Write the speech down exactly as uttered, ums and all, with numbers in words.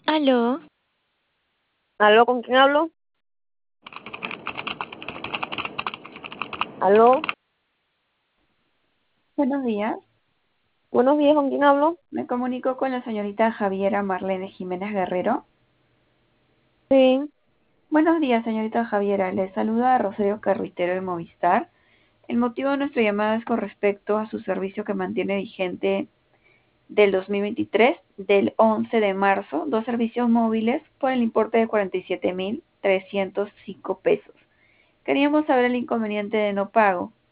Aló, ¿Aló? ¿Con quién hablo? ¿Aló? Buenos días. Buenos días, ¿con quién hablo? Me comunico con la señorita Javiera Marlene Jiménez Guerrero. Sí. Buenos días, señorita Javiera. Le saluda Rosario Carruitero de Movistar. El motivo de nuestra llamada es con respecto a su servicio que mantiene vigente del dos mil veintitrés, del once de marzo, dos servicios móviles por el importe de cuarenta y siete mil trescientos cinco pesos. Queríamos saber el inconveniente de no pago.